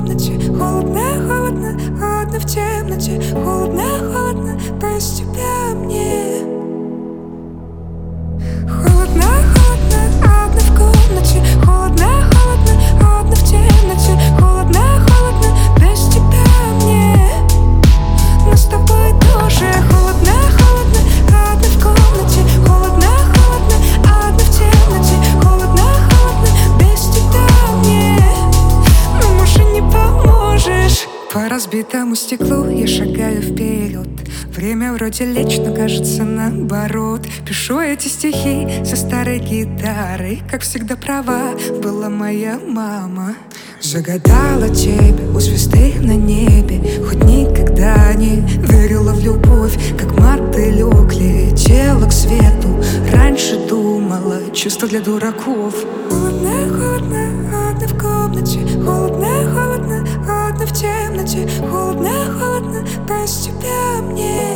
комнате. Холодно, холодно, одна в темноте. Холодно, холодно, без тебя мне. Холодно, холодно, одна в комнате. Холодно, холодно, одна в темноте. Холодно, холодно, без тебя мне. Но с тобой тоже холодно, холодно, одна в комнате. Холодно, холодно, одна в темноте. Холодно, холодно, без тебя мне. Но, может, не поможешь. По разбитому стеклу я шагаю вперед. Время вроде лечь, но кажется наоборот. Пишу эти стихи со старой гитарой. Как всегда права была моя мама. Загадала тебе у звезды на небе. Хоть никогда не верила в любовь. Как мотылек летела к свету. Раньше думала, чувство для дураков. Холодно, холодно, одна в комнате. Холодно, холодно, одна в темноте. Холодно, холодно, без тебя мне.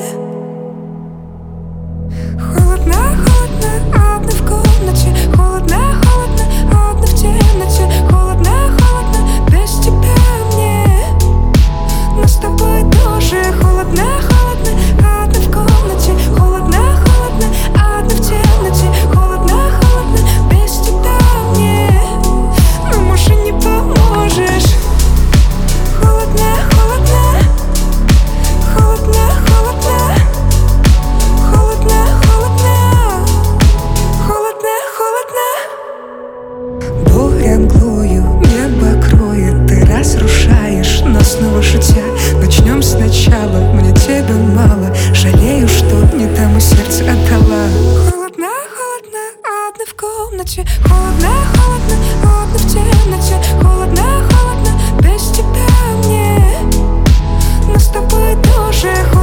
Холодно, холодно, одна в комнате. Холодно, холодно, одна в темноте. Холодно, холодно, без тебя мне. Но с тобой тоже холодно, холодно, одна в комнате. Холодно, холодно, одна в темноте. Холодно, холодно, без тебя мне. Но, может, не поможешь. Холодно, холодно, холодно, холодно. Холодно, холодно, холодно, холодно. Буря мглою небо кроет. Ты разрушаешь, но снова шутя. Начнем сначала, мне тебя мало. Жалею, что не тому сердце отдала. Холодно, холодно, одна в комнате. Холодно, холодно, одна в темноте. Холодно, холодно, без тебя мне. Но с тобой тоже холодно.